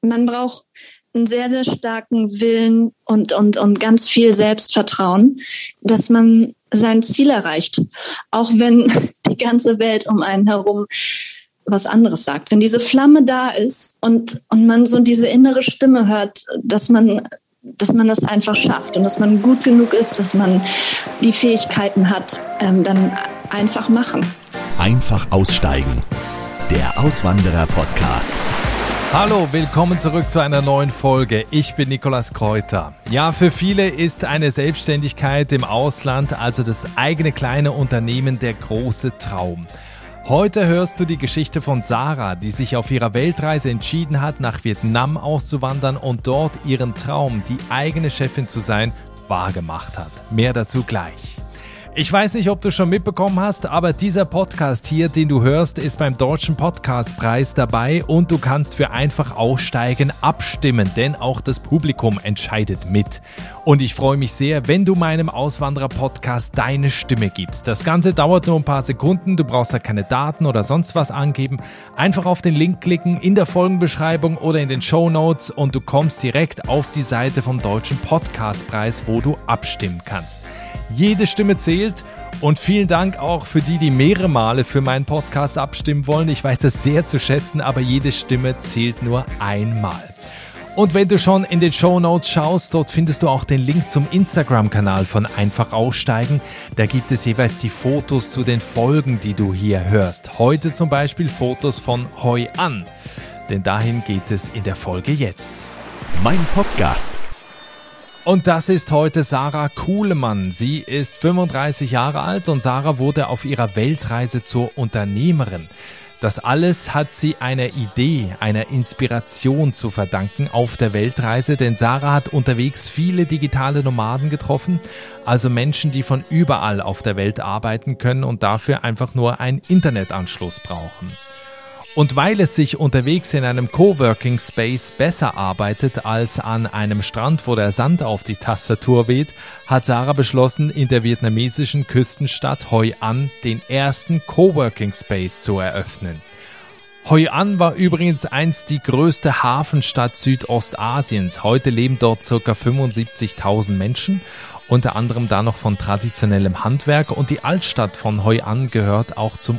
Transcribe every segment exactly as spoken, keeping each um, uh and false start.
man braucht einen sehr, sehr starken Willen und, und, und ganz viel Selbstvertrauen, dass man sein Ziel erreicht. Auch wenn die ganze Welt um einen herum was anderes sagt. Wenn diese Flamme da ist und, und man so diese innere Stimme hört, dass man, dass man das einfach schafft und dass man gut genug ist, dass man die Fähigkeiten hat, ähm, dann einfach machen. Einfach aussteigen. Der Auswanderer-Podcast. Hallo, willkommen zurück zu einer neuen Folge. Ich bin Nikolaus Kräuter. Ja, für viele ist eine Selbstständigkeit im Ausland, also das eigene kleine Unternehmen, der große Traum. Heute hörst du die Geschichte von Sarah, die sich auf ihrer Weltreise entschieden hat, nach Vietnam auszuwandern und dort ihren Traum, die eigene Chefin zu sein, wahrgemacht hat. Mehr dazu gleich. Ich weiß nicht, ob du schon mitbekommen hast, aber dieser Podcast hier, den du hörst, ist beim Deutschen Podcastpreis dabei und du kannst für Einfach Aussteigen abstimmen, denn auch das Publikum entscheidet mit. Und ich freue mich sehr, wenn du meinem Auswanderer-Podcast deine Stimme gibst. Das Ganze dauert nur ein paar Sekunden, du brauchst da keine Daten oder sonst was angeben. Einfach auf den Link klicken in der Folgenbeschreibung oder in den Shownotes und du kommst direkt auf die Seite vom Deutschen Podcastpreis, wo du abstimmen kannst. Jede Stimme zählt und vielen Dank auch für die, die mehrere Male für meinen Podcast abstimmen wollen. Ich weiß das sehr zu schätzen, aber jede Stimme zählt nur einmal. Und wenn du schon in den Shownotes schaust, dort findest du auch den Link zum Instagram-Kanal von Einfach Aussteigen. Da gibt es jeweils die Fotos zu den Folgen, die du hier hörst. Heute zum Beispiel Fotos von Hoi An, denn dahin geht es in der Folge jetzt. Mein Podcast. Und das ist heute Sarah Kuhlemann. Sie ist fünfunddreißig Jahre alt und Sarah wurde auf ihrer Weltreise zur Unternehmerin. Das alles hat sie einer Idee, einer Inspiration zu verdanken auf der Weltreise, denn Sarah hat unterwegs viele digitale Nomaden getroffen, also Menschen, die von überall auf der Welt arbeiten können und dafür einfach nur einen Internetanschluss brauchen. Und weil es sich unterwegs in einem Coworking Space besser arbeitet als an einem Strand, wo der Sand auf die Tastatur weht, hat Sarah beschlossen, in der vietnamesischen Küstenstadt Hoi An den ersten Coworking Space zu eröffnen. Hoi An war übrigens einst die größte Hafenstadt Südostasiens. Heute leben dort ca. fünfundsiebzigtausend Menschen. Unter anderem da noch von traditionellem Handwerk und die Altstadt von Hoi An gehört auch zum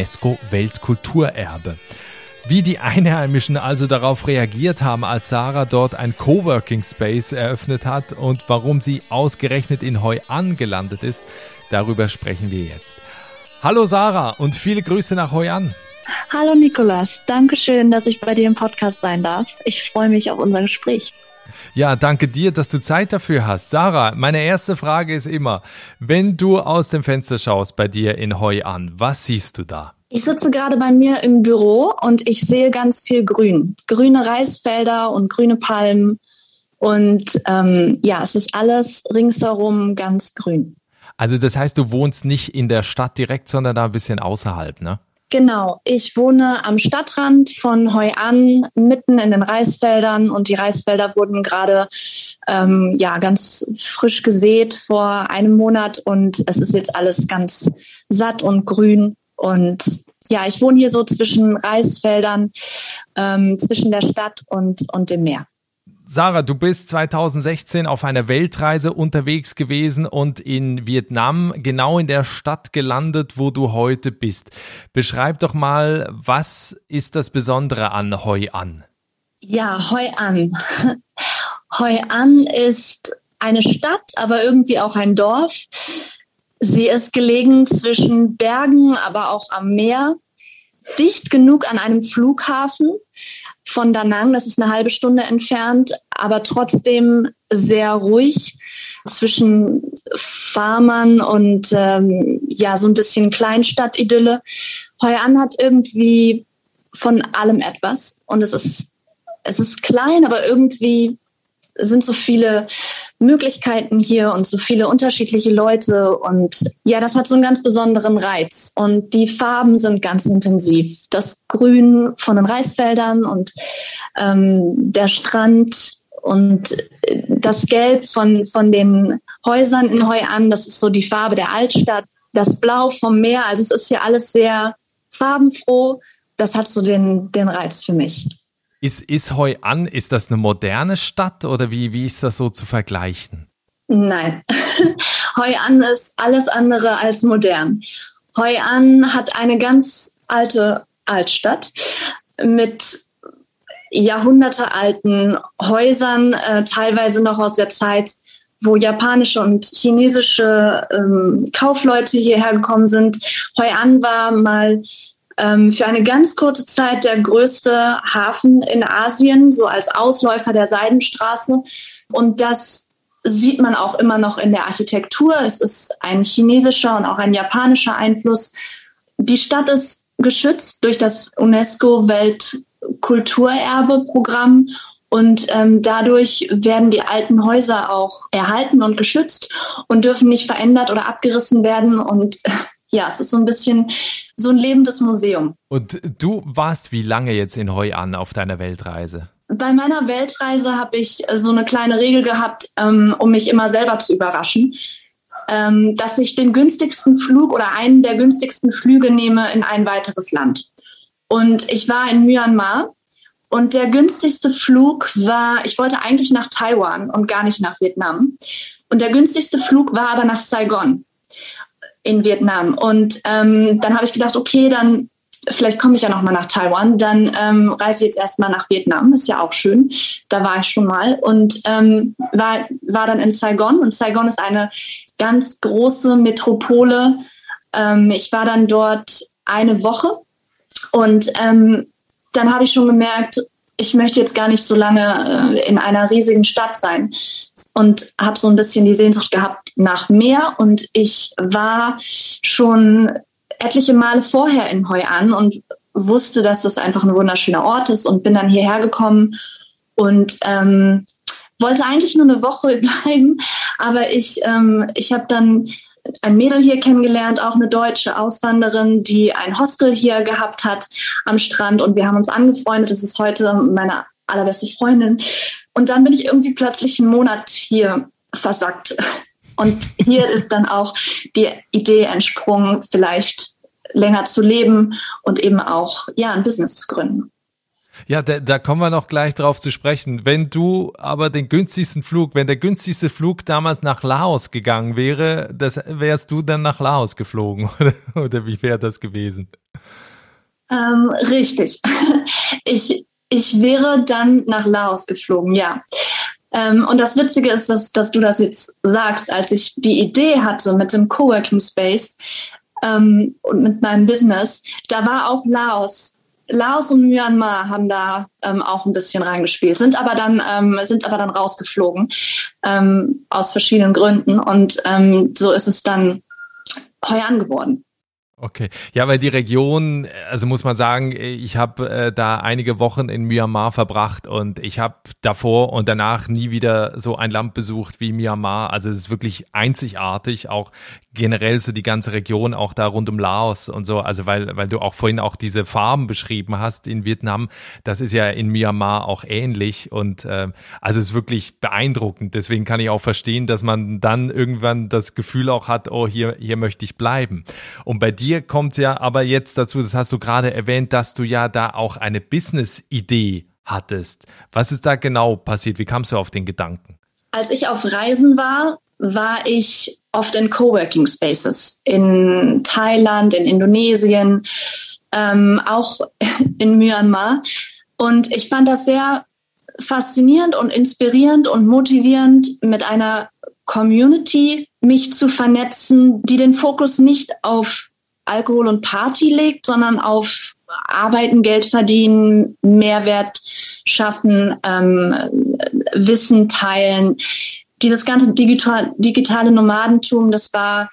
UNESCO-Weltkulturerbe. Wie die Einheimischen also darauf reagiert haben, als Sarah dort ein Coworking Space eröffnet hat und warum sie ausgerechnet in Hoi An gelandet ist, darüber sprechen wir jetzt. Hallo Sarah und viele Grüße nach Hoi An. Hallo Nikolaus, danke schön, dass ich bei dir im Podcast sein darf. Ich freue mich auf unser Gespräch. Ja, danke dir, dass du Zeit dafür hast. Sarah, meine erste Frage ist immer, wenn du aus dem Fenster schaust bei dir in Hoi An, was siehst du da? Ich sitze gerade bei mir im Büro und ich sehe ganz viel Grün. Grüne Reisfelder und grüne Palmen. Und ähm, ja, es ist alles ringsherum ganz grün. Also das heißt, du wohnst nicht in der Stadt direkt, sondern da ein bisschen außerhalb, ne? Genau, ich wohne am Stadtrand von Hoi An, mitten in den Reisfeldern und die Reisfelder wurden gerade ähm, ja ganz frisch gesät vor einem Monat und es ist jetzt alles ganz satt und grün und ja, ich wohne hier so zwischen Reisfeldern, ähm, zwischen der Stadt und, und dem Meer. Sarah, du bist zweitausendsechzehn auf einer Weltreise unterwegs gewesen und in Vietnam genau in der Stadt gelandet, wo du heute bist. Beschreib doch mal, was ist das Besondere an Hoi An? Ja, Hoi An. Hoi An ist eine Stadt, aber irgendwie auch ein Dorf. Sie ist gelegen zwischen Bergen, aber auch am Meer, dicht genug an einem Flughafen von Da Nang, das ist eine halbe Stunde entfernt, aber trotzdem sehr ruhig zwischen Farmern und ähm, ja so ein bisschen Kleinstadt-Idylle. Hoi An hat irgendwie von allem etwas und es ist es ist klein, aber irgendwie sind so viele Möglichkeiten hier und so viele unterschiedliche Leute und ja, das hat so einen ganz besonderen Reiz und die Farben sind ganz intensiv. Das Grün von den Reisfeldern und ähm, der Strand und das Gelb von, von den Häusern in Hoi An, das ist so die Farbe der Altstadt. Das Blau vom Meer, also es ist hier alles sehr farbenfroh. Das hat so den, den Reiz für mich. Ist, ist Hoi An, ist das eine moderne Stadt oder wie, wie ist das so zu vergleichen? Nein, Hoi An ist alles andere als modern. Hoi An hat eine ganz alte Altstadt mit jahrhundertealten Häusern, äh, teilweise noch aus der Zeit, wo japanische und chinesische ähm, Kaufleute hierher gekommen sind. Hoi An war mal ähm, für eine ganz kurze Zeit der größte Hafen in Asien, so als Ausläufer der Seidenstraße. Und das sieht man auch immer noch in der Architektur. Es ist ein chinesischer und auch ein japanischer Einfluss. Die Stadt ist geschützt durch das UNESCO-Weltkulturerbe-Programm. Und ähm, dadurch werden die alten Häuser auch erhalten und geschützt und dürfen nicht verändert oder abgerissen werden. Und äh, ja, es ist so ein bisschen so ein lebendes Museum. Und du warst wie lange jetzt in Hoi An auf deiner Weltreise? Bei meiner Weltreise habe ich so eine kleine Regel gehabt, ähm, um mich immer selber zu überraschen, ähm, dass ich den günstigsten Flug oder einen der günstigsten Flüge nehme in ein weiteres Land. Und ich war in Myanmar. Und der günstigste Flug war, ich wollte eigentlich nach Taiwan und gar nicht nach Vietnam. Und der günstigste Flug war aber nach Saigon in Vietnam. Und ähm, dann habe ich gedacht, okay, dann vielleicht komme ich ja noch mal nach Taiwan. Dann ähm, reise ich jetzt erstmal nach Vietnam, ist ja auch schön. Da war ich schon mal und ähm, war, war dann in Saigon. Und Saigon ist eine ganz große Metropole. Ähm, ich war dann dort eine Woche und ähm, dann habe ich schon gemerkt, ich möchte jetzt gar nicht so lange äh, in einer riesigen Stadt sein und habe so ein bisschen die Sehnsucht gehabt nach Meer. Und ich war schon etliche Male vorher in Hoi An und wusste, dass das einfach ein wunderschöner Ort ist und bin dann hierher gekommen und ähm, wollte eigentlich nur eine Woche bleiben, aber ich, ähm, ich habe dann ein Mädel hier kennengelernt, auch eine deutsche Auswanderin, die ein Hostel hier gehabt hat am Strand und wir haben uns angefreundet. Das ist heute meine allerbeste Freundin. Und dann bin ich irgendwie plötzlich einen Monat hier versackt. Und hier ist dann auch die Idee entsprungen, vielleicht länger zu leben und eben auch ja ein Business zu gründen. Ja, da, da kommen wir noch gleich drauf zu sprechen. Wenn du aber den günstigsten Flug, wenn der günstigste Flug damals nach Laos gegangen wäre, das wärst du dann nach Laos geflogen oder, oder wie wäre das gewesen? Ähm, richtig. Ich, ich wäre dann nach Laos geflogen, ja. Ähm, und das Witzige ist, dass, dass du das jetzt sagst, als ich die Idee hatte mit dem Coworking Space ähm, und mit meinem Business, da war auch Laos. Laos und Myanmar haben da ähm, auch ein bisschen reingespielt, sind aber dann ähm, sind aber dann rausgeflogen ähm, aus verschiedenen Gründen und ähm, so ist es dann Hoi An geworden. Okay, ja, weil die Region, also muss man sagen, ich habe äh, da einige Wochen in Myanmar verbracht und ich habe davor und danach nie wieder so ein Land besucht wie Myanmar. Also es ist wirklich einzigartig, auch generell so die ganze Region, auch da rund um Laos und so. Also weil weil du auch vorhin auch diese Farben beschrieben hast in Vietnam, das ist ja in Myanmar auch ähnlich und äh, also es ist wirklich beeindruckend. Deswegen kann ich auch verstehen, dass man dann irgendwann das Gefühl auch hat, oh, hier hier möchte ich bleiben. Und bei dir kommt ja aber jetzt dazu, das hast du gerade erwähnt, dass du ja da auch eine Business-Idee hattest. Was ist da genau passiert? Wie kamst du auf den Gedanken? Als ich auf Reisen war, war ich oft in Coworking Spaces in Thailand, in Indonesien, ähm, auch in Myanmar. Und ich fand das sehr faszinierend und inspirierend und motivierend, mit einer Community mich zu vernetzen, die den Fokus nicht auf Alkohol und Party legt, sondern auf Arbeiten, Geld verdienen, Mehrwert schaffen, ähm, Wissen teilen. Dieses ganze digital, digitale Nomadentum, das war,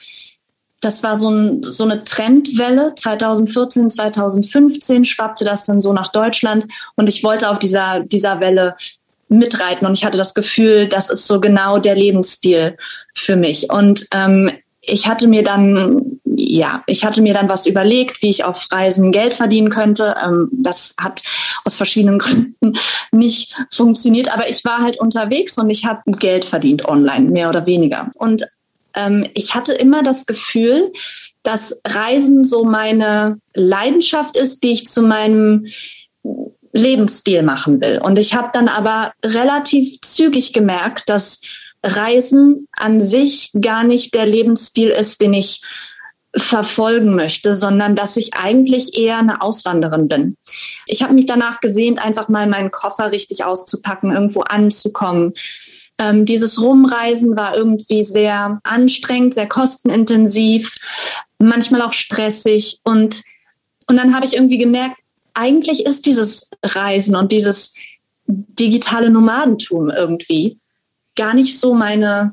das war so, ein, so eine Trendwelle. zwanzig vierzehn, zwanzig fünfzehn schwappte das dann so nach Deutschland und ich wollte auf dieser, dieser Welle mitreiten und ich hatte das Gefühl, das ist so genau der Lebensstil für mich. Und ähm, ich hatte mir dann, ja, ich hatte mir dann was überlegt, wie ich auf Reisen Geld verdienen könnte. Ähm, das hat aus verschiedenen Gründen nicht funktioniert, aber ich war halt unterwegs und ich habe Geld verdient online, mehr oder weniger. Und ähm, ich hatte immer das Gefühl, dass Reisen so meine Leidenschaft ist, die ich zu meinem Lebensstil machen will. Und ich habe dann aber relativ zügig gemerkt, dass Reisen an sich gar nicht der Lebensstil ist, den ich verfolgen möchte, sondern dass ich eigentlich eher eine Auswanderin bin. Ich habe mich danach gesehnt, einfach mal meinen Koffer richtig auszupacken, irgendwo anzukommen. Ähm, dieses Rumreisen war irgendwie sehr anstrengend, sehr kostenintensiv, manchmal auch stressig. Und, und dann habe ich irgendwie gemerkt, eigentlich ist dieses Reisen und dieses digitale Nomadentum irgendwie gar nicht so meine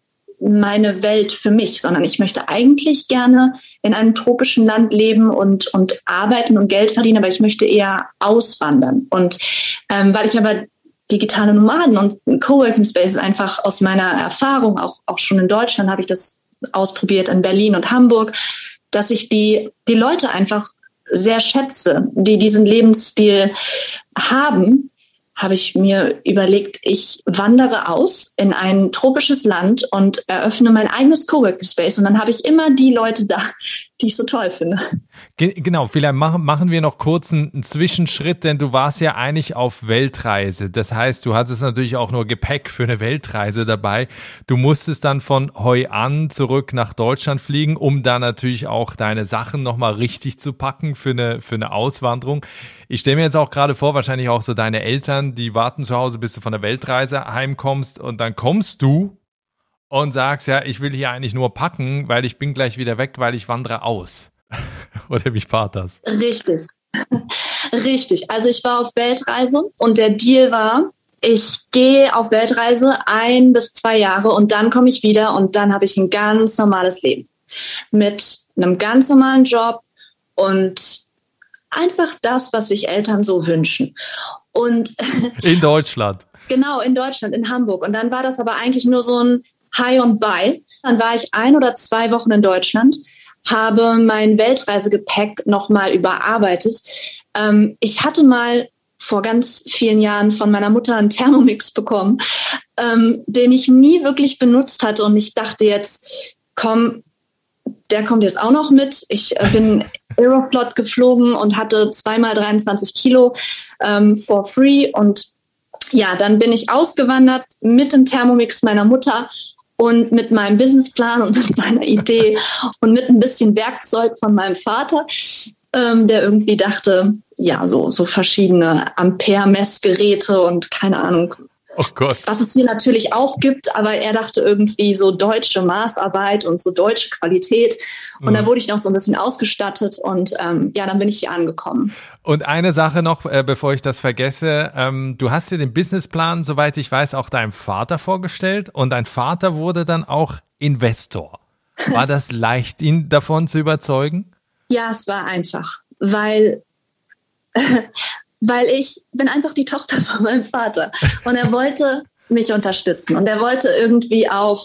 meine Welt für mich, sondern ich möchte eigentlich gerne in einem tropischen Land leben und, und arbeiten und Geld verdienen, aber ich möchte eher auswandern. Und ähm, weil ich aber digitale Nomaden und Coworking Spaces einfach aus meiner Erfahrung, auch, auch schon in Deutschland habe ich das ausprobiert, in Berlin und Hamburg, dass ich die, die Leute einfach sehr schätze, die diesen Lebensstil haben, habe ich mir überlegt, ich wandere aus in ein tropisches Land und eröffne mein eigenes Coworking Space. Und dann habe ich immer die Leute da, die ich so toll finde. Genau, vielleicht machen, machen wir noch kurz einen, einen Zwischenschritt, denn du warst ja eigentlich auf Weltreise. Das heißt, du hattest natürlich auch nur Gepäck für eine Weltreise dabei. Du musstest dann von Hoi An zurück nach Deutschland fliegen, um da natürlich auch deine Sachen nochmal richtig zu packen für eine, für eine Auswanderung. Ich stelle mir jetzt auch gerade vor, wahrscheinlich auch so deine Eltern, die warten zu Hause, bis du von der Weltreise heimkommst und dann kommst du und sagst, ja, ich will hier eigentlich nur packen, weil ich bin gleich wieder weg, weil ich wandere aus. Oder wie war das? Richtig. Richtig. Also ich war auf Weltreise und der Deal war, ich gehe auf Weltreise ein bis zwei Jahre und dann komme ich wieder und dann habe ich ein ganz normales Leben. Mit einem ganz normalen Job und einfach das, was sich Eltern so wünschen. Und in Deutschland. Genau, in Deutschland, in Hamburg. Und dann war das aber eigentlich nur so ein High und Buy. Dann war ich ein oder zwei Wochen in Deutschland, habe mein Weltreisegepäck nochmal überarbeitet. Ähm, ich hatte mal vor ganz vielen Jahren von meiner Mutter einen Thermomix bekommen, ähm, den ich nie wirklich benutzt hatte. Und ich dachte jetzt, komm, der kommt jetzt auch noch mit. Ich äh, bin Aeroflot geflogen und hatte zweimal dreiundzwanzig Kilo ähm, for free. Und ja, dann bin ich ausgewandert mit dem Thermomix meiner Mutter und mit meinem Businessplan und mit meiner Idee und mit ein bisschen Werkzeug von meinem Vater, ähm, der irgendwie dachte, ja, so, so verschiedene Ampere-Messgeräte und keine Ahnung, oh Gott, was es hier natürlich auch gibt, aber er dachte irgendwie so deutsche Maßarbeit und so deutsche Qualität. Und mhm. da wurde ich noch so ein bisschen ausgestattet und ähm, ja, dann bin ich hier angekommen. Und eine Sache noch, äh, bevor ich das vergesse, ähm, du hast dir den Businessplan, soweit ich weiß, auch deinem Vater vorgestellt und dein Vater wurde dann auch Investor. War das leicht, ihn davon zu überzeugen? Ja, es war einfach, weil... Weil ich bin einfach die Tochter von meinem Vater und er wollte mich unterstützen und er wollte irgendwie auch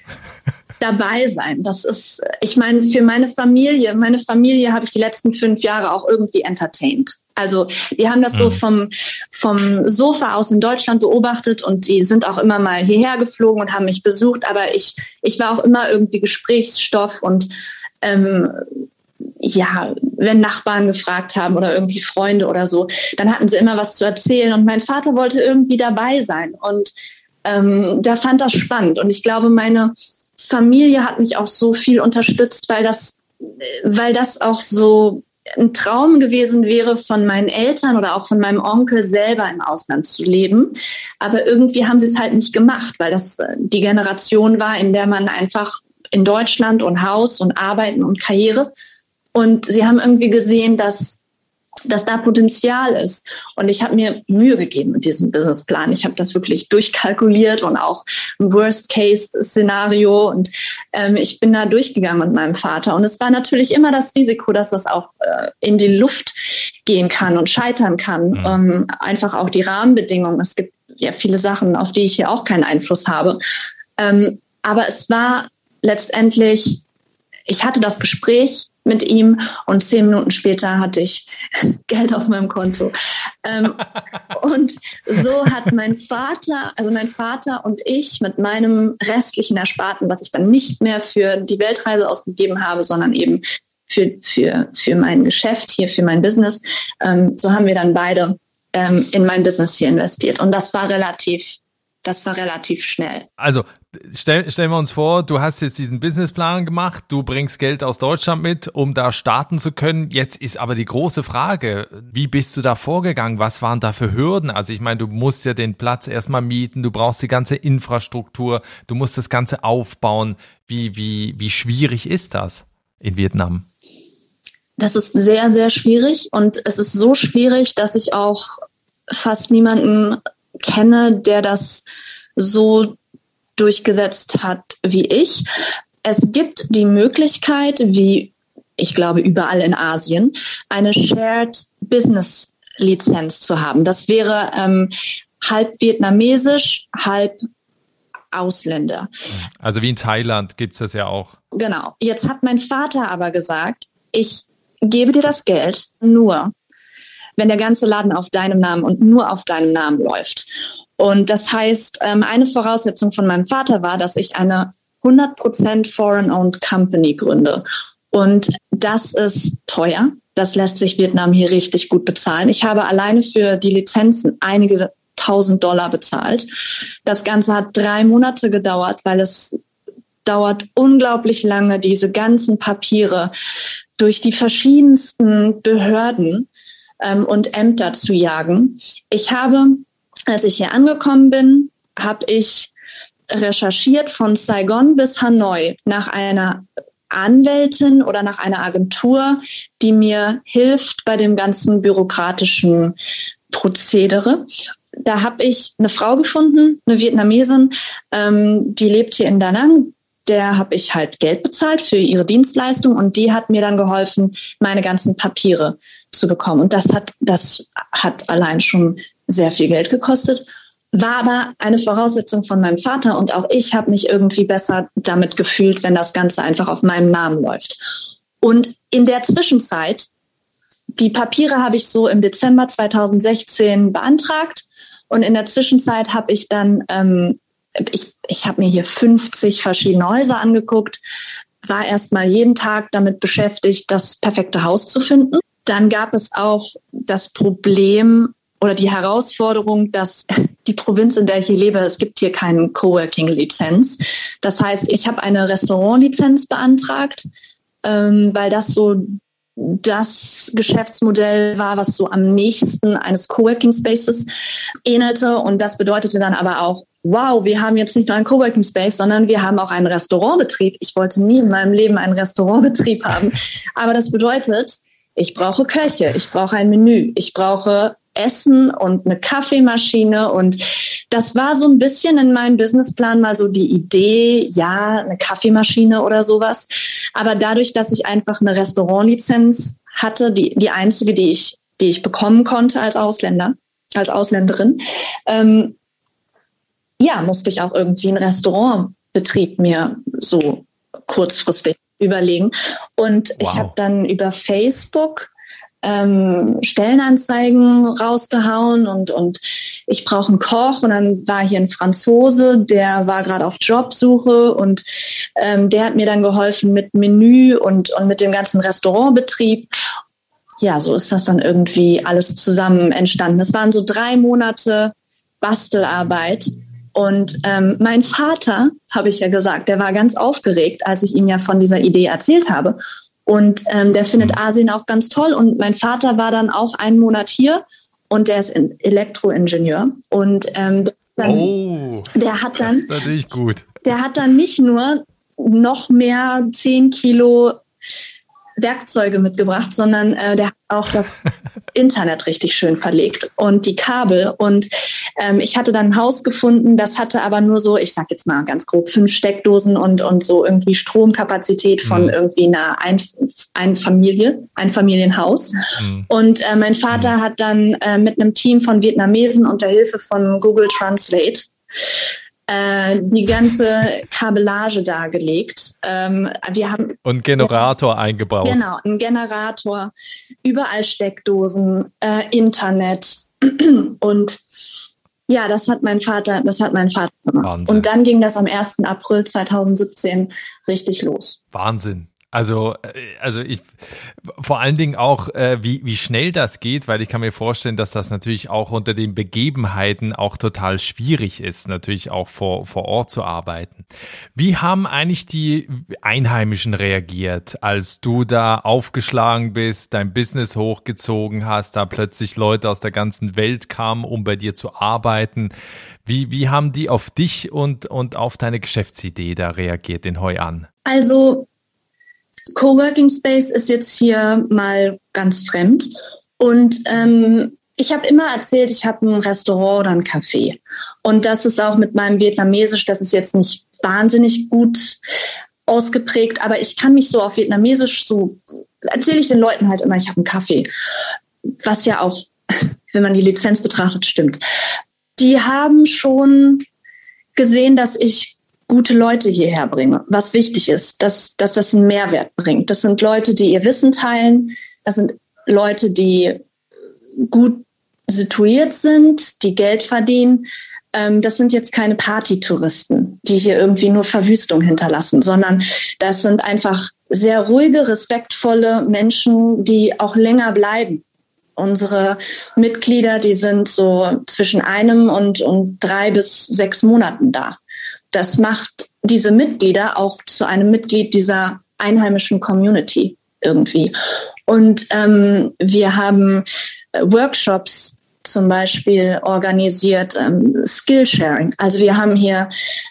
dabei sein. Das ist, ich meine, für meine Familie, meine Familie habe ich die letzten fünf Jahre auch irgendwie entertained. Also wir haben das so vom, vom Sofa aus in Deutschland beobachtet und die sind auch immer mal hierher geflogen und haben mich besucht, aber ich, ich war auch immer irgendwie Gesprächsstoff und ähm, ja, wenn Nachbarn gefragt haben oder irgendwie Freunde oder so, dann hatten sie immer was zu erzählen und mein Vater wollte irgendwie dabei sein und ähm, der fand das spannend und ich glaube, meine Familie hat mich auch so viel unterstützt, weil das, weil das auch so ein Traum gewesen wäre von meinen Eltern oder auch von meinem Onkel selber im Ausland zu leben, aber irgendwie haben sie es halt nicht gemacht, weil das die Generation war, in der man einfach in Deutschland und Haus und Arbeiten und Karriere. Und sie haben irgendwie gesehen, dass, dass da Potenzial ist. Und ich habe mir Mühe gegeben mit diesem Businessplan. Ich habe das wirklich durchkalkuliert und auch ein Worst-Case-Szenario. Und ähm, ich bin da durchgegangen mit meinem Vater. Und es war natürlich immer das Risiko, dass das auch äh, in die Luft gehen kann und scheitern kann. Mhm. Ähm, einfach auch die Rahmenbedingungen. Es gibt ja viele Sachen, auf die ich hier auch keinen Einfluss habe. Ähm, aber es war letztendlich, ich hatte das Gespräch mit ihm und zehn Minuten später hatte ich Geld auf meinem Konto. Ähm, und so hat mein Vater, also mein Vater und ich mit meinem restlichen Ersparten, was ich dann nicht mehr für die Weltreise ausgegeben habe, sondern eben für, für, für mein Geschäft hier, für mein Business, ähm, so haben wir dann beide ähm, in mein Business hier investiert. Und das war relativ, das war relativ schnell. Also stell, stellen wir uns vor, du hast jetzt diesen Businessplan gemacht, du bringst Geld aus Deutschland mit, um da starten zu können. Jetzt ist aber die große Frage, wie bist du da vorgegangen? Was waren da für Hürden? Also ich meine, du musst ja den Platz erstmal mieten, du brauchst die ganze Infrastruktur, du musst das Ganze aufbauen. Wie, wie, wie schwierig ist das in Vietnam? Das ist sehr, sehr schwierig und es ist so schwierig, dass ich auch fast niemanden kenne, der das so durchgesetzt hat wie ich. Es gibt die Möglichkeit, wie ich glaube überall in Asien, eine Shared Business Lizenz zu haben. Das wäre ähm, halb vietnamesisch, halb Ausländer. Also wie in Thailand gibt es das ja auch. Genau. Jetzt hat mein Vater aber gesagt, ich gebe dir das Geld nur, wenn der ganze Laden auf deinem Namen und nur auf deinem Namen läuft. Und das heißt, eine Voraussetzung von meinem Vater war, dass ich eine hundert Prozent Foreign-Owned Company gründe. Und das ist teuer. Das lässt sich Vietnam hier richtig gut bezahlen. Ich habe alleine für die Lizenzen einige tausend Dollar bezahlt. Das Ganze hat drei Monate gedauert, weil es dauert unglaublich lange, diese ganzen Papiere durch die verschiedensten Behörden ähm, und Ämter zu jagen. Ich habe, als ich hier angekommen bin, habe ich recherchiert von Saigon bis Hanoi nach einer Anwältin oder nach einer Agentur, die mir hilft bei dem ganzen bürokratischen Prozedere. Da habe ich eine Frau gefunden, eine Vietnamesin, ähm, die lebt hier in Da Nang. Der habe ich halt Geld bezahlt für ihre Dienstleistung und die hat mir dann geholfen, meine ganzen Papiere zu bekommen. Und das hat, das hat allein schon sehr viel Geld gekostet, war aber eine Voraussetzung von meinem Vater und auch ich habe mich irgendwie besser damit gefühlt, wenn das Ganze einfach auf meinem Namen läuft. Und in der Zwischenzeit, die Papiere habe ich so im Dezember zweitausendsechzehn beantragt und in der Zwischenzeit habe ich dann ähm, Ich, ich habe mir hier fünfzig verschiedene Häuser angeguckt, war erstmal jeden Tag damit beschäftigt, das perfekte Haus zu finden. Dann gab es auch das Problem oder die Herausforderung, dass die Provinz, in der ich hier lebe, es gibt hier keine Coworking-Lizenz. Das heißt, ich habe eine Restaurant-Lizenz beantragt, ähm, weil das so das Geschäftsmodell war, was so am nächsten eines Coworking Spaces ähnelte. Und das bedeutete dann aber auch, wow, wir haben jetzt nicht nur einen Coworking Space, sondern wir haben auch einen Restaurantbetrieb. Ich wollte nie in meinem Leben einen Restaurantbetrieb haben. Aber das bedeutet, ich brauche Köche, ich brauche ein Menü, ich brauche Essen und eine Kaffeemaschine. Und das war so ein bisschen in meinem Businessplan mal so die Idee, ja, eine Kaffeemaschine oder sowas. Aber dadurch, dass ich einfach eine Restaurantlizenz hatte, die, die einzige, die ich, die ich bekommen konnte als Ausländer, als Ausländerin, ähm, ja, musste ich auch irgendwie einen Restaurantbetrieb mir so kurzfristig überlegen. Und wow. Ich habe dann über Facebook ähm, Stellenanzeigen rausgehauen und, und ich brauche einen Koch. Und dann war hier ein Franzose, der war gerade auf Jobsuche und ähm, der hat mir dann geholfen mit Menü und, und mit dem ganzen Restaurantbetrieb. Ja, so ist das dann irgendwie alles zusammen entstanden. Es waren so drei Monate Bastelarbeit. Und ähm, mein Vater, habe ich ja gesagt, der war ganz aufgeregt, als ich ihm ja von dieser Idee erzählt habe. Und ähm, der findet Asien auch ganz toll. Und mein Vater war dann auch einen Monat hier und der ist Elektroingenieur. Und ähm, dann, oh, der hat dann, das ist natürlich gut. Der hat dann nicht nur noch mehr zehn Kilo Werkzeuge mitgebracht, sondern äh, der hat auch das Internet richtig schön verlegt und die Kabel. Und ähm, ich hatte dann ein Haus gefunden, das hatte aber nur so, ich sag jetzt mal ganz grob, fünf Steckdosen und, und so irgendwie Stromkapazität von mhm. irgendwie einer ein, ein Familie, ein Familienhaus. Mhm. Und äh, mein Vater mhm. hat dann äh, mit einem Team von Vietnamesen unter Hilfe von Google Translate Äh, die ganze Kabellage dargelegt. Ähm, wir haben und Generator ja, eingebaut. Genau, ein Generator, überall Steckdosen, äh, Internet und ja, das hat mein Vater, das hat mein Vater gemacht. Wahnsinn. Und dann ging das am ersten April zweitausendsiebzehn richtig los. Wahnsinn. Also, also ich, vor allen Dingen auch, äh, wie, wie schnell das geht, weil ich kann mir vorstellen, dass das natürlich auch unter den Begebenheiten auch total schwierig ist, natürlich auch vor, vor Ort zu arbeiten. Wie haben eigentlich die Einheimischen reagiert, als du da aufgeschlagen bist, dein Business hochgezogen hast, da plötzlich Leute aus der ganzen Welt kamen, um bei dir zu arbeiten? Wie, wie haben die auf dich und, und auf deine Geschäftsidee da reagiert in Hoi An? Also, Coworking Space ist jetzt hier mal ganz fremd. Und ähm, ich habe immer erzählt, ich habe ein Restaurant oder ein Café. Und das ist auch mit meinem Vietnamesisch, das ist jetzt nicht wahnsinnig gut ausgeprägt, aber ich kann mich so auf Vietnamesisch, so erzähle ich den Leuten halt immer, ich habe einen Kaffee. Was ja auch, wenn man die Lizenz betrachtet, stimmt. Die haben schon gesehen, dass ich gute Leute hierher bringe, was wichtig ist, dass, dass das einen Mehrwert bringt. Das sind Leute, die ihr Wissen teilen, das sind Leute, die gut situiert sind, die Geld verdienen. Ähm, das sind jetzt keine Partytouristen, die hier irgendwie nur Verwüstung hinterlassen, sondern das sind einfach sehr ruhige, respektvolle Menschen, die auch länger bleiben. Unsere Mitglieder, die sind so zwischen einem und, und drei bis sechs Monaten da. Das macht diese Mitglieder auch zu einem Mitglied dieser einheimischen Community irgendwie. Und ähm, wir haben Workshops zum Beispiel organisiert, ähm, Skillsharing. Also wir haben hier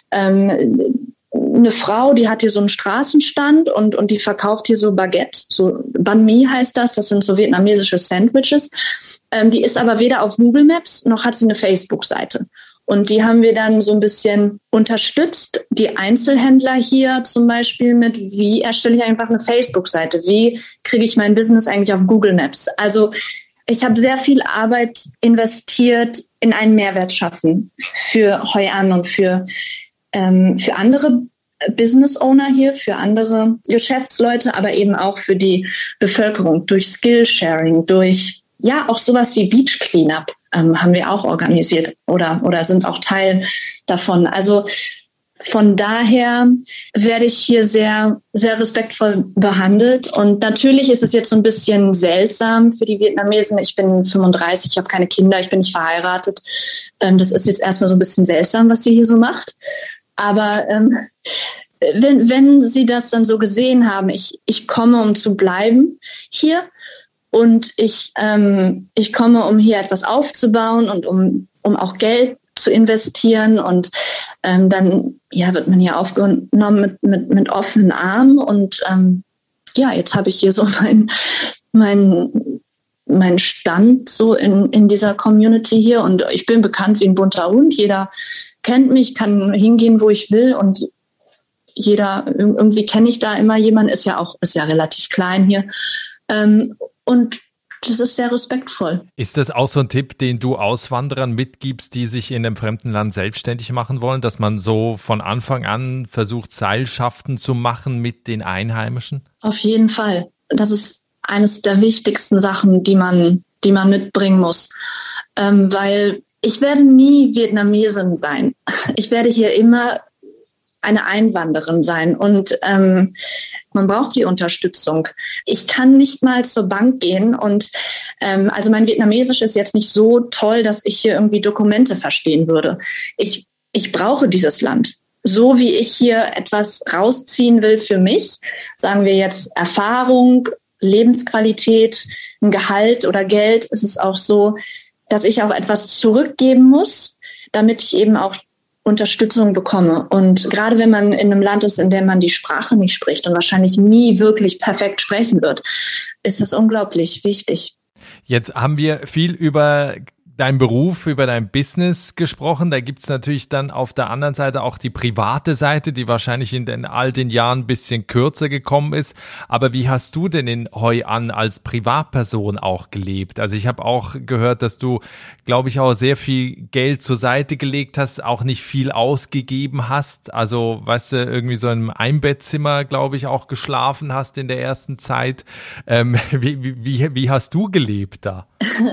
ähm, eine Frau, die hat hier so einen Straßenstand und, und die verkauft hier so Baguette, so Banh Mi heißt das, das sind so vietnamesische Sandwiches. Ähm, die ist aber weder auf Google Maps, noch hat sie eine Facebook-Seite. Und die haben wir dann so ein bisschen unterstützt, die Einzelhändler hier zum Beispiel mit, wie erstelle ich einfach eine Facebook-Seite, wie kriege ich mein Business eigentlich auf Google Maps. Also ich habe sehr viel Arbeit investiert in einen Mehrwert schaffen für Hoi An und für, ähm, für andere Business Owner hier, für andere Geschäftsleute, aber eben auch für die Bevölkerung durch Skillsharing, durch ja auch sowas wie Beach Cleanup. Ähm, haben wir auch organisiert oder, oder sind auch Teil davon. Also von daher werde ich hier sehr, sehr respektvoll behandelt. Und natürlich ist es jetzt so ein bisschen seltsam für die Vietnamesen. Ich bin fünfunddreißig, ich habe keine Kinder, ich bin nicht verheiratet. Ähm, das ist jetzt erstmal so ein bisschen seltsam, was sie hier so macht. Aber ähm, wenn, wenn sie das dann so gesehen haben, ich, ich komme, um zu bleiben hier. Und ich, ähm, ich komme, um hier etwas aufzubauen und um, um auch Geld zu investieren. Und ähm, dann ja, wird man hier aufgenommen mit, mit, mit offenen Armen. Und ähm, ja, jetzt habe ich hier so meinen mein, mein Stand so in, in dieser Community hier. Und ich bin bekannt wie ein bunter Hund. Jeder kennt mich, kann hingehen, wo ich will. Und jeder, irgendwie kenne ich da immer jemanden. Ist ja auch, ist ja relativ klein hier. Ähm, Und das ist sehr respektvoll. Ist das auch so ein Tipp, den du Auswanderern mitgibst, die sich in einem fremden Land selbstständig machen wollen, dass man so von Anfang an versucht, Seilschaften zu machen mit den Einheimischen? Auf jeden Fall. Das ist eines der wichtigsten Sachen, die man, die man mitbringen muss. Ähm, weil ich werde nie Vietnamesin sein. Ich werde hier immer eine Einwanderin sein und ähm, man braucht die Unterstützung. Ich kann nicht mal zur Bank gehen und ähm, also mein Vietnamesisch ist jetzt nicht so toll, dass ich hier irgendwie Dokumente verstehen würde. Ich, ich brauche dieses Land. So wie ich hier etwas rausziehen will für mich, sagen wir jetzt Erfahrung, Lebensqualität, ein Gehalt oder Geld, ist es auch so, dass ich auch etwas zurückgeben muss, damit ich eben auch Unterstützung bekomme. Und gerade wenn man in einem Land ist, in dem man die Sprache nicht spricht und wahrscheinlich nie wirklich perfekt sprechen wird, ist das unglaublich wichtig. Jetzt haben wir viel über deinen Beruf, über dein Business gesprochen. Da gibt's natürlich dann auf der anderen Seite auch die private Seite, die wahrscheinlich in den, all den Jahren ein bisschen kürzer gekommen ist. Aber wie hast du denn in Hoi An als Privatperson auch gelebt? Also ich habe auch gehört, dass du, glaube ich, auch sehr viel Geld zur Seite gelegt hast, auch nicht viel ausgegeben hast. Also, weißt du, irgendwie so im Einbettzimmer, glaube ich, auch geschlafen hast in der ersten Zeit. Ähm, wie, wie, wie hast du gelebt da?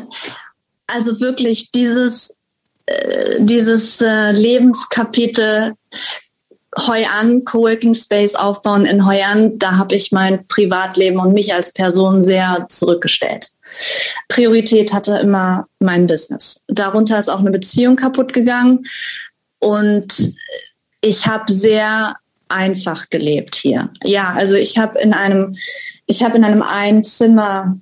Also wirklich dieses, äh, dieses äh, Lebenskapitel Hoi An, Coworking Space aufbauen in Hoi An, da habe ich mein Privatleben und mich als Person sehr zurückgestellt. Priorität hatte immer mein Business. Darunter ist auch eine Beziehung kaputt gegangen und ich habe sehr einfach gelebt hier. Ja, also ich habe in einem, ich habe in einem Einzimmer,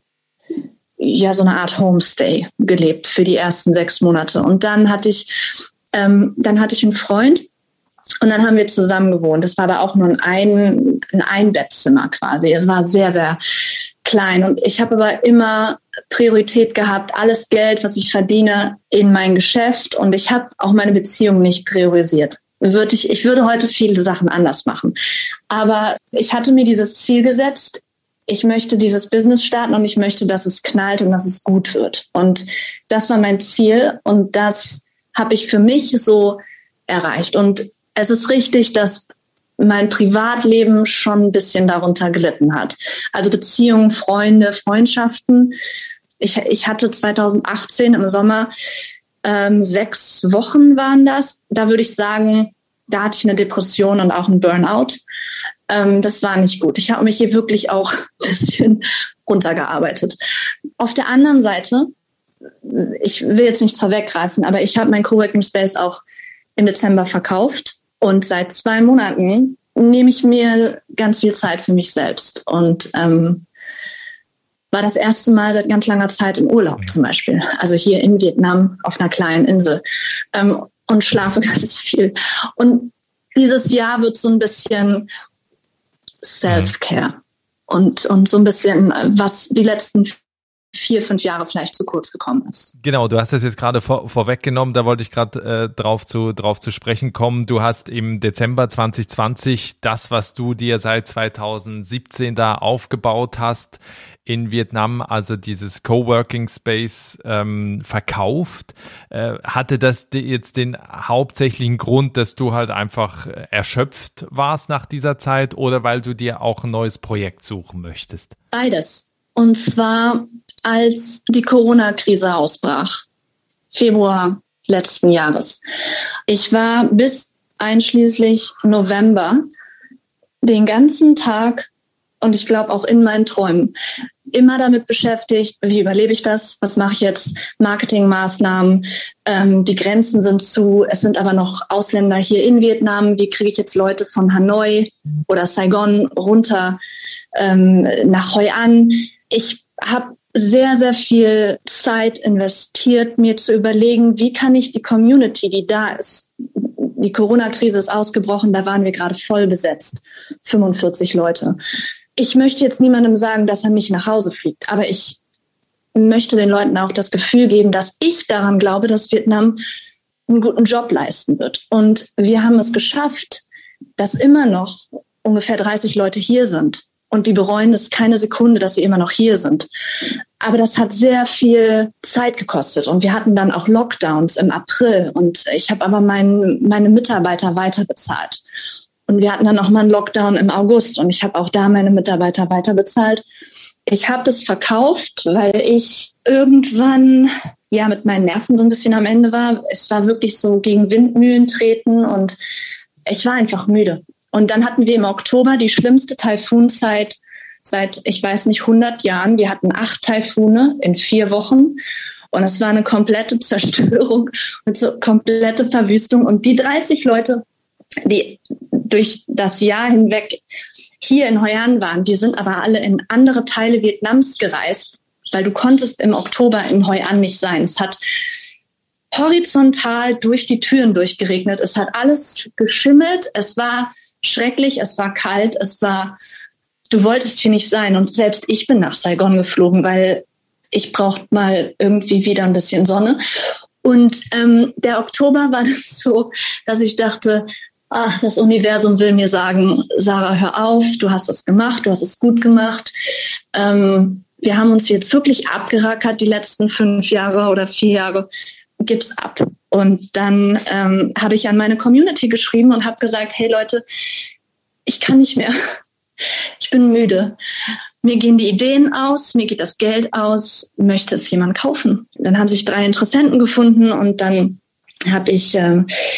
ja, so eine Art Homestay gelebt für die ersten sechs Monate. Und dann hatte ich, ähm, dann hatte ich einen Freund und dann haben wir zusammen gewohnt. Das war aber auch nur ein, ein, ein Einbettzimmer quasi. Es war sehr, sehr klein. Und ich habe aber immer Priorität gehabt, alles Geld, was ich verdiene, in mein Geschäft. Und ich habe auch meine Beziehung nicht priorisiert. Würde ich, ich würde heute viele Sachen anders machen. Aber ich hatte mir dieses Ziel gesetzt, ich möchte dieses Business starten und ich möchte, dass es knallt und dass es gut wird. Und das war mein Ziel und das habe ich für mich so erreicht. Und es ist richtig, dass mein Privatleben schon ein bisschen darunter gelitten hat. Also Beziehungen, Freunde, Freundschaften. Ich, ich hatte zwanzig achtzehn im Sommer ähm, sechs Wochen waren das. Da würde ich sagen, da hatte ich eine Depression und auch einen Burnout. Ähm, das war nicht gut. Ich habe mich hier wirklich auch ein bisschen runtergearbeitet. Auf der anderen Seite, ich will jetzt nichts vorweggreifen, aber ich habe mein Coworking Space auch im Dezember verkauft und seit zwei Monaten nehme ich mir ganz viel Zeit für mich selbst und ähm, war das erste Mal seit ganz langer Zeit im Urlaub zum Beispiel, also hier in Vietnam auf einer kleinen Insel ähm, und schlafe ganz viel. Und dieses Jahr wird so ein bisschen Self-Care und, und so ein bisschen, was die letzten vier, fünf Jahre vielleicht zu kurz gekommen ist. Genau, du hast das jetzt gerade vor, vorweggenommen, da wollte ich gerade äh, drauf zu drauf zu sprechen kommen. Du hast im Dezember zwanzig zwanzig das, was du dir seit zwanzig siebzehn da aufgebaut hast, in Vietnam, also dieses Coworking Space ähm, verkauft. Äh, hatte das jetzt den hauptsächlichen Grund, dass du halt einfach erschöpft warst nach dieser Zeit oder weil du dir auch ein neues Projekt suchen möchtest? Beides. Und zwar, als die Corona-Krise ausbrach, Februar letzten Jahres. Ich war bis einschließlich November den ganzen Tag und ich glaube auch in meinen Träumen immer damit beschäftigt, wie überlebe ich das, was mache ich jetzt, Marketingmaßnahmen, ähm, die Grenzen sind zu, es sind aber noch Ausländer hier in Vietnam, wie kriege ich jetzt Leute von Hanoi oder Saigon runter ähm, nach Hoi An. Ich habe sehr, sehr viel Zeit investiert, mir zu überlegen, wie kann ich die Community, die da ist, die Corona-Krise ist ausgebrochen, da waren wir gerade voll besetzt, fünfundvierzig Leute. Ich möchte jetzt niemandem sagen, dass er nicht nach Hause fliegt, aber ich möchte den Leuten auch das Gefühl geben, dass ich daran glaube, dass Vietnam einen guten Job leisten wird. Und wir haben es geschafft, dass immer noch ungefähr dreißig Leute hier sind. Und die bereuen es keine Sekunde, dass sie immer noch hier sind. Aber das hat sehr viel Zeit gekostet. Und wir hatten dann auch Lockdowns im April. Und ich habe aber mein, meine Mitarbeiter weiterbezahlt. Und wir hatten dann noch mal einen Lockdown im August und ich habe auch da meine Mitarbeiter weiter bezahlt. Ich habe das verkauft, weil ich irgendwann ja mit meinen Nerven so ein bisschen am Ende war. Es war wirklich so gegen Windmühlen treten und ich war einfach müde. Und dann hatten wir im Oktober die schlimmste Taifunzeit seit, ich weiß nicht, hundert Jahren. Wir hatten acht Taifune in vier Wochen. Und es war eine komplette Zerstörung, eine komplette Verwüstung. Und die dreißig Leute, die durch das Jahr hinweg hier in Hoi An waren, die sind aber alle in andere Teile Vietnams gereist, weil du konntest im Oktober in Hoi An nicht sein. Es hat horizontal durch die Türen durchgeregnet. Es hat alles geschimmelt. Es war schrecklich. Es war kalt. Es war, du wolltest hier nicht sein. Und selbst ich bin nach Saigon geflogen, weil ich brauchte mal irgendwie wieder ein bisschen Sonne. Und ähm, der Oktober war das so, dass ich dachte, ach, das Universum will mir sagen, Sarah, hör auf, du hast es gemacht, du hast es gut gemacht. Ähm, wir haben uns jetzt wirklich abgerackert die letzten fünf Jahre oder vier Jahre. Gib's ab. Und dann ähm, habe ich an meine Community geschrieben und habe gesagt, hey Leute, ich kann nicht mehr. Ich bin müde. Mir gehen die Ideen aus, mir geht das Geld aus. Möchte es jemand kaufen? Dann haben sich drei Interessenten gefunden und dann habe ich... Ähm,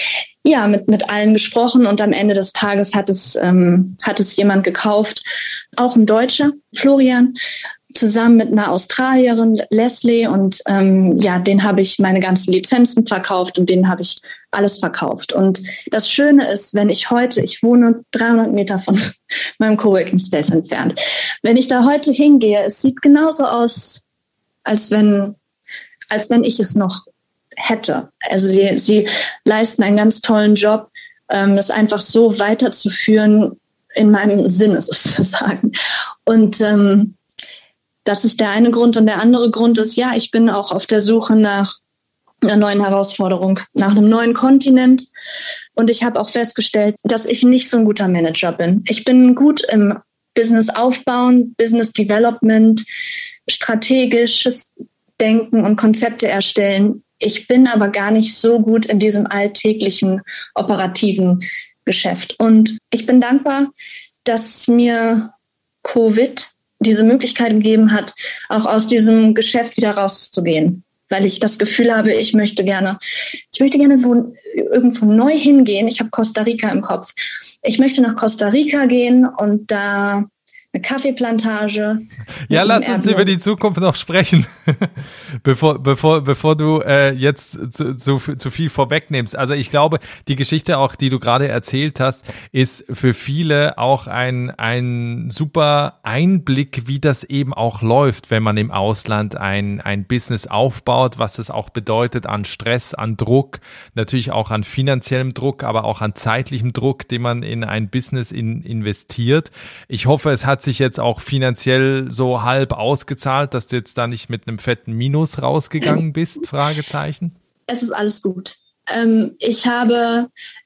ja, mit, mit allen gesprochen und am Ende des Tages hat es, ähm, hat es jemand gekauft, auch ein Deutscher, Florian, zusammen mit einer Australierin, Leslie, und ähm, ja, den habe ich meine ganzen Lizenzen verkauft und denen habe ich alles verkauft. Und das Schöne ist, wenn ich heute, ich wohne dreihundert Meter von meinem Coworking Space entfernt, wenn ich da heute hingehe, es sieht genauso aus, als wenn, als wenn ich es noch hätte. Also sie, sie leisten einen ganz tollen Job, ähm, das einfach so weiterzuführen in meinem Sinne sozusagen. Und ähm, das ist der eine Grund. Und der andere Grund ist, ja, ich bin auch auf der Suche nach einer neuen Herausforderung, nach einem neuen Kontinent. Und ich habe auch festgestellt, dass ich nicht so ein guter Manager bin. Ich bin gut im Business aufbauen, Business Development, strategisches Denken und Konzepte erstellen. Ich bin aber gar nicht so gut in diesem alltäglichen operativen Geschäft. Und ich bin dankbar, dass mir Covid diese Möglichkeit gegeben hat, auch aus diesem Geschäft wieder rauszugehen. Weil ich das Gefühl habe, ich möchte gerne, ich möchte gerne wo, irgendwo neu hingehen. Ich habe Costa Rica im Kopf. Ich möchte nach Costa Rica gehen und da eine Kaffeeplantage. Ja, lass uns über die Zukunft noch sprechen, bevor, bevor, bevor du äh, jetzt zu, zu, zu viel vorwegnimmst. Also ich glaube, die Geschichte auch, die du gerade erzählt hast, ist für viele auch ein, ein super Einblick, wie das eben auch läuft, wenn man im Ausland ein, ein Business aufbaut, was das auch bedeutet an Stress, an Druck, natürlich auch an finanziellem Druck, aber auch an zeitlichem Druck, den man in ein Business in, investiert. Ich hoffe, es hat sich jetzt auch finanziell so halb ausgezahlt, dass du jetzt da nicht mit einem fetten Minus rausgegangen bist? Fragezeichen. Es ist alles gut. Ähm, ich habe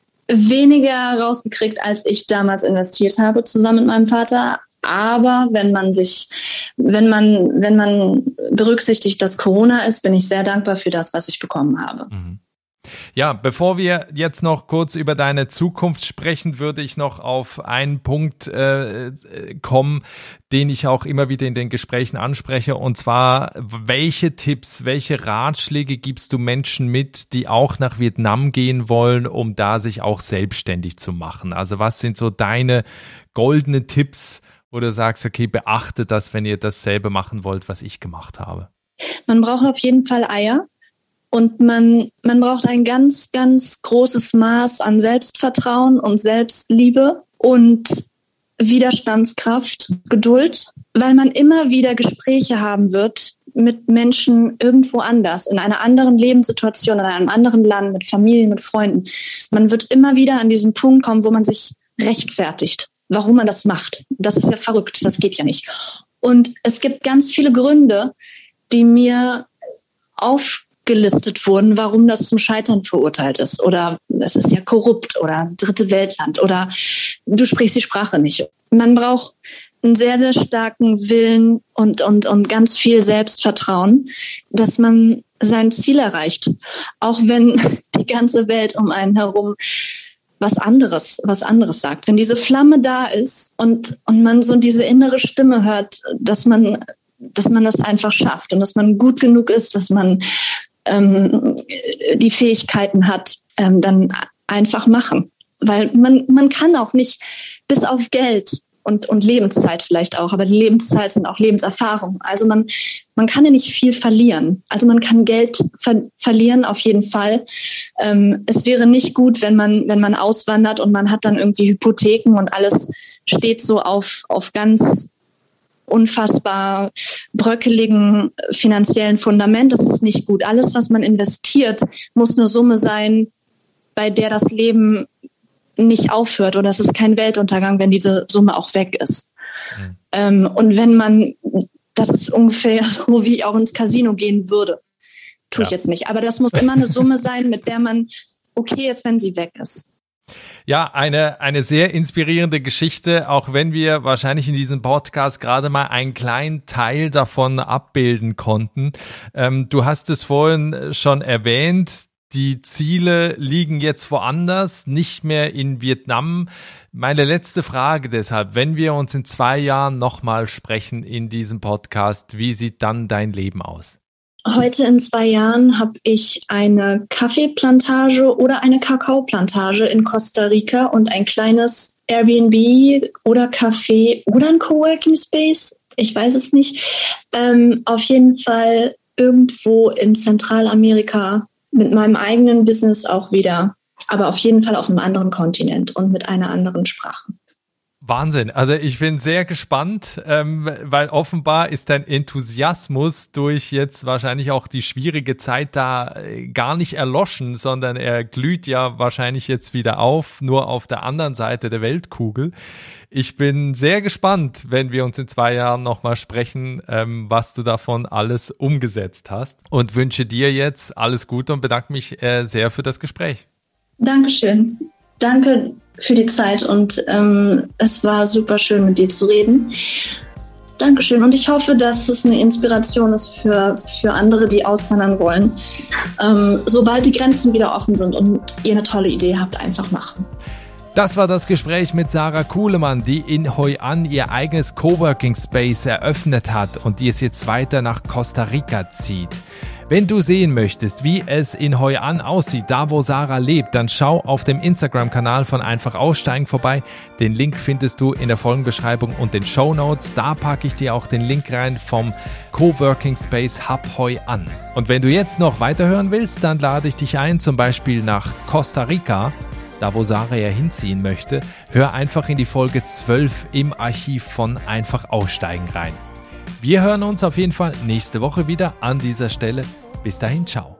weniger rausgekriegt, als ich damals investiert habe, zusammen mit meinem Vater. Aber wenn man sich, wenn man, wenn man berücksichtigt, dass Corona ist, bin ich sehr dankbar für das, was ich bekommen habe. Mhm. Ja, bevor wir jetzt noch kurz über deine Zukunft sprechen, würde ich noch auf einen Punkt äh, kommen, den ich auch immer wieder in den Gesprächen anspreche. Und zwar, welche Tipps, welche Ratschläge gibst du Menschen mit, die auch nach Vietnam gehen wollen, um da sich auch selbstständig zu machen? Also was sind so deine goldenen Tipps, wo du sagst, okay, beachtet das, wenn ihr dasselbe machen wollt, was ich gemacht habe? Man braucht auf jeden Fall Eier. Und man, man braucht ein ganz, ganz großes Maß an Selbstvertrauen und Selbstliebe und Widerstandskraft, Geduld, weil man immer wieder Gespräche haben wird mit Menschen irgendwo anders, in einer anderen Lebenssituation, in einem anderen Land, mit Familie, mit Freunden. Man wird immer wieder an diesen Punkt kommen, wo man sich rechtfertigt, warum man das macht. Das ist ja verrückt, das geht ja nicht. Und es gibt ganz viele Gründe, die mir auf gelistet wurden, warum das zum Scheitern verurteilt ist. Oder es ist ja korrupt oder dritte Weltland oder du sprichst die Sprache nicht. Man braucht einen sehr, sehr starken Willen und, und, und ganz viel Selbstvertrauen, dass man sein Ziel erreicht. Auch wenn die ganze Welt um einen herum was anderes, was anderes sagt. Wenn diese Flamme da ist und, und man so diese innere Stimme hört, dass man, dass man das einfach schafft und dass man gut genug ist, dass man ähm, die Fähigkeiten hat, ähm, dann einfach machen. Weil man, man kann auch nicht, bis auf Geld und, und Lebenszeit vielleicht auch, aber die Lebenszeit sind auch Lebenserfahrung. Also man, man kann ja nicht viel verlieren. Also man kann Geld ver- verlieren auf jeden Fall. Ähm, es wäre nicht gut, wenn man, wenn man auswandert und man hat dann irgendwie Hypotheken und alles steht so auf, auf ganz unfassbar bröckeligen finanziellen Fundament. Das ist nicht gut. Alles, was man investiert, muss eine Summe sein, bei der das Leben nicht aufhört, oder es ist kein Weltuntergang, wenn diese Summe auch weg ist. Mhm. Ähm, und wenn man, das ist ungefähr so, wie ich auch ins Casino gehen würde. Tue ja. ich jetzt nicht. Aber das muss immer eine Summe sein, mit der man okay ist, wenn sie weg ist. Ja, eine, eine sehr inspirierende Geschichte, auch wenn wir wahrscheinlich in diesem Podcast gerade mal einen kleinen Teil davon abbilden konnten. Ähm, du hast es vorhin schon erwähnt, die Ziele liegen jetzt woanders, nicht mehr in Vietnam. Meine letzte Frage deshalb, wenn wir uns in zwei Jahren nochmal sprechen in diesem Podcast, wie sieht dann dein Leben aus? Heute in zwei Jahren habe ich eine Kaffeeplantage oder eine Kakaoplantage in Costa Rica und ein kleines Airbnb oder Café oder ein Coworking Space. Ich weiß es nicht. Ähm, auf jeden Fall irgendwo in Zentralamerika mit meinem eigenen Business auch wieder. Aber auf jeden Fall auf einem anderen Kontinent und mit einer anderen Sprache. Wahnsinn. Also ich bin sehr gespannt, ähm, weil offenbar ist dein Enthusiasmus durch jetzt wahrscheinlich auch die schwierige Zeit da äh, gar nicht erloschen, sondern er glüht ja wahrscheinlich jetzt wieder auf, nur auf der anderen Seite der Weltkugel. Ich bin sehr gespannt, wenn wir uns in zwei Jahren nochmal sprechen, ähm, was du davon alles umgesetzt hast, und wünsche dir jetzt alles Gute und bedanke mich äh, sehr für das Gespräch. Dankeschön. Danke für die Zeit und ähm, es war super schön, mit dir zu reden. Dankeschön und ich hoffe, dass es eine Inspiration ist für, für andere, die auswandern wollen. Ähm, sobald die Grenzen wieder offen sind und ihr eine tolle Idee habt, einfach machen. Das war das Gespräch mit Sarah Kuhlemann, die in Hoi An ihr eigenes Coworking Space eröffnet hat und die es jetzt weiter nach Costa Rica zieht. Wenn du sehen möchtest, wie es in Hoi An aussieht, da wo Sarah lebt, dann schau auf dem Instagram-Kanal von Einfach Aussteigen vorbei. Den Link findest du in der Folgenbeschreibung und den Shownotes. Da packe ich dir auch den Link rein vom Coworking Space Hub Hoi An. Und wenn du jetzt noch weiterhören willst, dann lade ich dich ein, zum Beispiel nach Costa Rica, da wo Sarah ja hinziehen möchte. Hör einfach in die Folge zwölf im Archiv von Einfach Aussteigen rein. Wir hören uns auf jeden Fall nächste Woche wieder an dieser Stelle. Bis dahin, ciao.